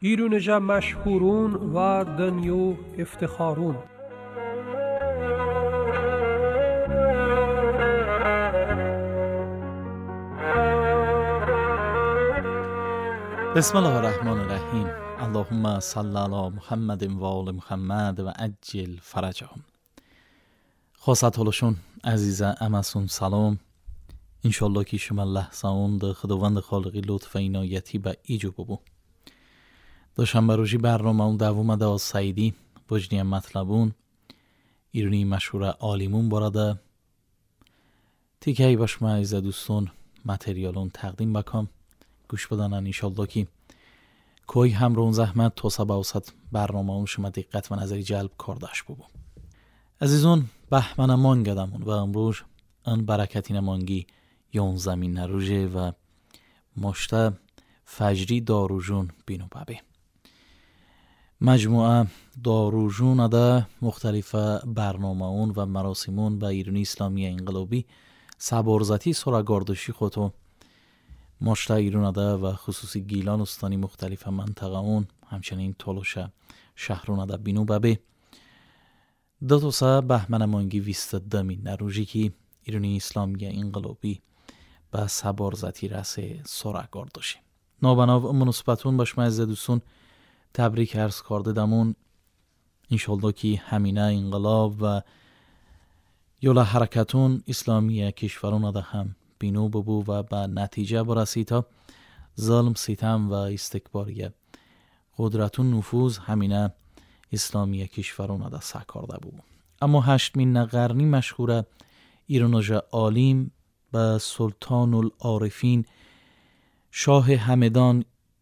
ایرونجا مشهورون و دنیو افتخارون. بسم الله الرحمن الرحیم. اللهم صل علی محمد و آل محمد و عجل فرجهم. خواست حالشون عزیزه امسون سلام. انشالله که شما لحظه اون ده خداوند خالقی لطف عنایتی به ایجو ببو. دوشنبه روزی برنامه اون دوام ده از سعیدی بجنی مطلبون ایرانی مشهور عالیمون براده تیکهی باش ما عزیزه دوستون متریالون تقدیم بکم گوش بدنن. انشالله که کوی هم رون زحمت تا سبا اوسط برنامه اون شما دقت و نظری جلب کردش ببو. عزیزون بهمن مانگدمون و امروز ان برکتی نمانگی یون زمین نروژه و مشته فجری داروجون بینو ببه. مجموعه داروجون اده مختلف برنامه اون و مراسمون به ایرانی اسلامی انقلابی سبارزتی سراگاردشی خودو مشته ایران اده و خصوصی گیلان استانی مختلف منطقه اون همچنین تولوش شهرون اده بینو ببه. دو تا سه بهمن مانگی 22 نروژی که ایرانی اسلامی انقلابی به سبارزتی رسه سراگاردشی. نابناو مناسبتون باش معزز دوستون تبریک عرض کرده دمون. انشالله که همینه انقلاب و یولا حرکتون اسلامی کشورون ده هم بینو ببو و به نتیجه برسی تا ظلم ستم و استکباری قدرتون نفوذ همینه اسلامی کشورون ده سکارده ببو. اما 8 قرنی مشهوره ایرانوژا عالیم به سلطان العارفین شاه همدان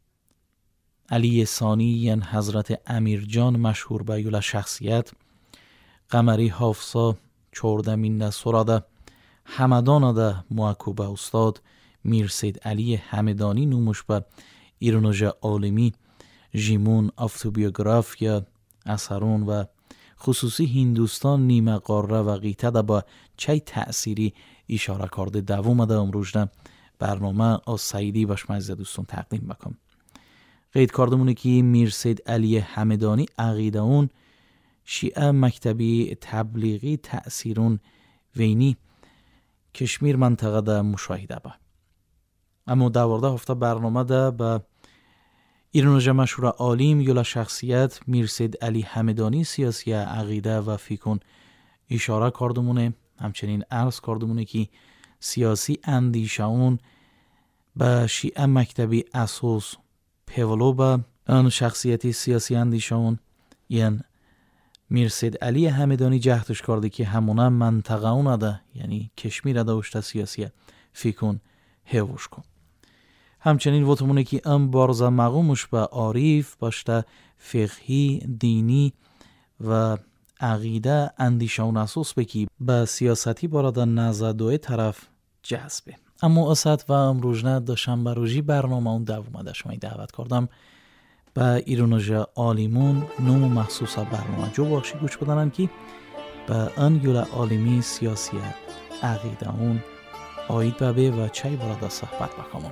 علی ثانی یعنی حضرت امیرجان مشهور به یولا شخصیت قمری حافظا 14 سراده همدان ده معکوب استاد میرسید علی همدانی نومش به ایرانوژا عالمی جیمون افتوبیوگرافیا اثرون و خصوصی هندوستان نیمه قاره و قیته ده با چه تأثیری اشاره کرده دوام ده امروز ده برنامه از سعیدی باش معزز دوستون تقدیم بکنم. قید کردمونه که میرسید علی همدانی عقیده اون شیعه مکتبی تبلیغی تأثیرون وینی کشمیر منطقه ده مشاهده با. اما دوارده هفته برنامه ده به ایرانوژا مشهور عالیم یولا شخصیت میرسید علی همدانی سیاسی عقیده و فیکون اشاره کردمونه. همچنین عرض کردمونه که سیاسی اندیشه اون به شیعه مکتبی اساس پیولو به آن شخصیتی سیاسی اندیشه اون یعنی میرسید علی همدانی جهتش کرده که همونه منطقه اون ده یعنی کشمیر ده وشته سیاسی فیکون هیوش کن. همچنین وطمونه که ام بارزه مقومش به عارف باشته فقهی دینی و عقیده اندیشه اون اساس بکی به سیاستی باراده نزدوی طرف جذبه. اما اسد و امروزنه دوشنبه روزی برنامه اون دوامده شمایی دعوت کردم به ایرانوژا عالیمون نوم مخصوص برنامه جو بخشی گوش بدنن که به ان یولا عالمی سیاسی عقیده اون آید ببه و چای براده صحبت بکنم.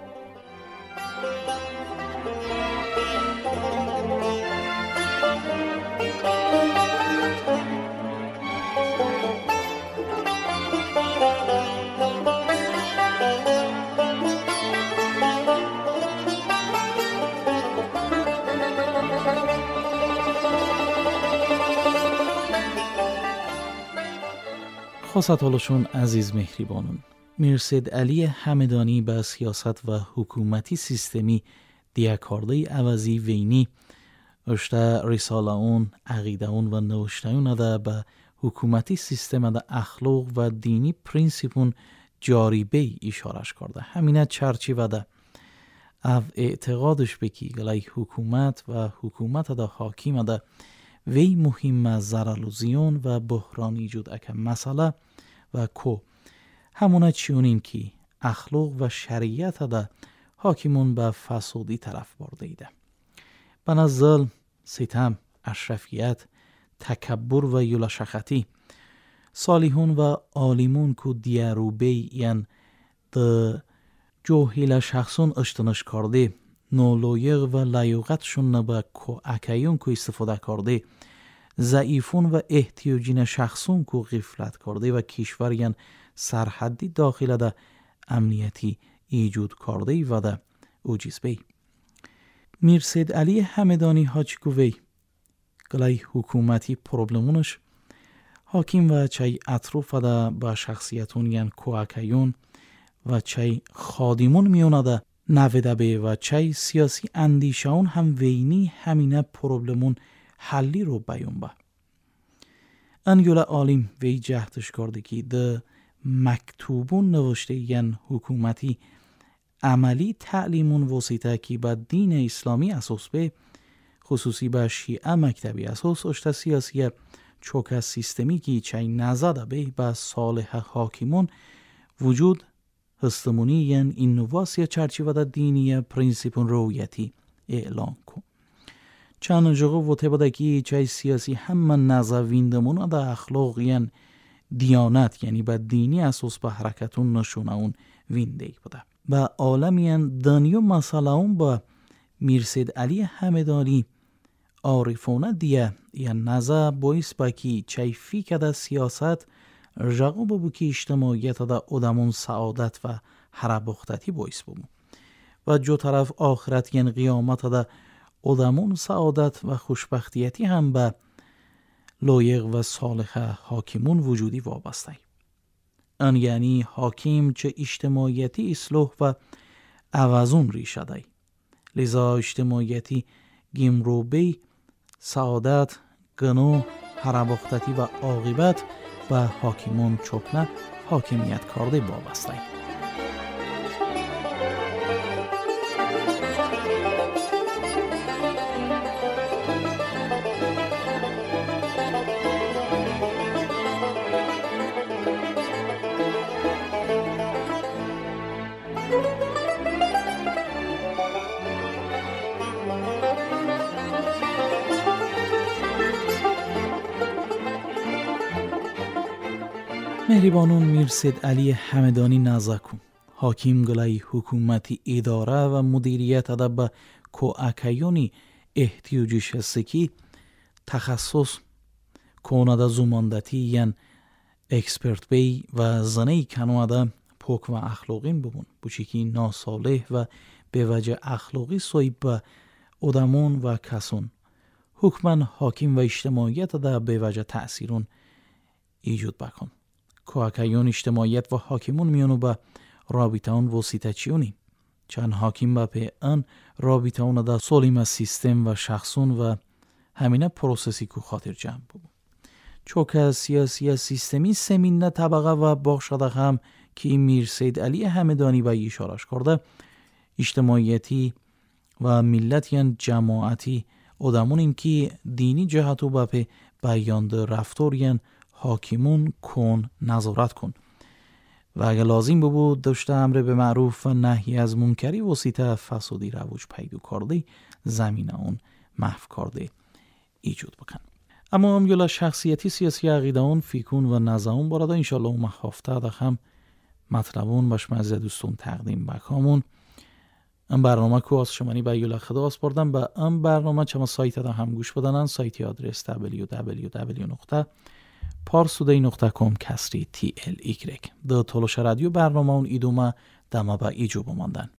خواست حالشون عزیز مهربانون میرسید علی همدانی به سیاست و حکومتی سیستمی دیاکارده عوضی وینی اشته رساله اون عقیده اون و نوشته اون ده به حکومتی سیستم ده اخلاق و دینی پرینسیپون جاری بی اشارش کرده. همینه چرچی و ده او اعتقادش بکی گلی حکومت و حکومت ده حاکم ده وی مهم زرالوزیون و بحران ایجود اکه مسئله و کو همونه چیونین که اخلاق و شریعت ده حاکمون به فسادی طرف برده ایده. بنا ظلم، ستم، اشرفیت، تکبر و یولاشختی صالحون و عالمون کو دیاروبی یعن ده جوهیل شخصون اشتنش کرده نولویق و لیاقتشون نبا کو اکیون کو استفاده کرده ضعیفون و احتیاجین شخصون کو غفلت کرده و کشورین سرحدی داخل ده امنیتی ایجود کرده و ده اوجیز بی. میرسید علی همدانی حاج گوی گلای حکومتی پروبلمونش حاکم و چای اطروف ده با شخصیتون یعن کوکیون و چای خادمون میونه ده نویده به و چای سیاسی اندیشون هم وینی همینه پروبلمون حلی رو بیون با. انگولا عالم وی جهتش کرده که ده مکتوبون نوشته یعن حکومتی عملی تعلیمون وسیطه که با دین اسلامی اساس به خصوصی با شیعه مکتبی اساس اشتا سیاسی چوک سیستمی که چای نزده به با صالح حاکمون وجود هستمونی یعن اینوواسی چرچیوه دا دینی پرینسیپون رویتی اعلان کن. چند جغو وطه بده که چای سیاسی همه نزویندمون دا اخلاق یعن دیانت یعنی با دینی اساس به حرکتون نشونه اون وینده بده. با عالمین دانیو مسئله اون با میرسید علی همدانی عارفونه دیه یا نظر باعث با که چای فیکده سیاست جاقو ببو که اجتماعیت دا ادامون سعادت و حربختتی باعث ببو و جو طرف آخرت یعن قیامت دا ادامون سعادت و خوشبختیتی هم به لایق و صالح حاکمون وجودی وابسته. ان یعنی حاکم چه اجتماعیتی اصلاح و عوضون ریشه دی. لذا اجتماعیتی گمروبی سعادت، گنو، حربختتی و عاقبت و حاکمون چکنه حاکمیت کرده وابسته. مهربانون میرسید علی همدانی نزاکون حاکم گلای حکومتی اداره و مدیریت ده به کوکیونی احتیاجش هسته که تخصص کنده زماندتی یعن اکسپرت بی و زنه کنوده پوک و اخلاقین ببون بوچی که ناسالح و به وجه اخلاقی صایب به ادمون و کسون حکمن حاکم و اجتماعیت ده به وجه تأثیرون ایجود بکن. کوکیون اجتماعیت و حاکمون میانو با رابطه اون وسیطه چیونی. چند حاکم با پی ان رابطه اون دا سولیم سیستم و شخصون و همینه پروسسی که خاطر جمع بود. چوک سیاسی سیستمی سمینه طبقه و باقشده هم که میرسید علی همدانی با اشارش کرده اجتماعیتی و ملت یعن جماعتی ادمون این که دینی جهتو با پی بیانده رفتار یعن حاکمون کن نظارت کن و اگر لازم بود داشته امر به معروف و نهی از منکری وسیطه فسادی رواج پیدا کرده زمینه اون محو کرده ایجاد بکن. اما هم یلا شخصیتی سیاسی عقیده اون فیکون و نظرون براده انشالله اون محافظه ده هم مطلبون باش مزه دوستون تقدیم بکامون. ام برنامه که از شمانی با یلا خدا از بردن با ام برنامه چما سایت ده هم گوش بدنن سایتی آدرس www.parsuday.com /TLY. ده تلوش رادیو برنامه اون ایدومه دمه با ایجو بماندن.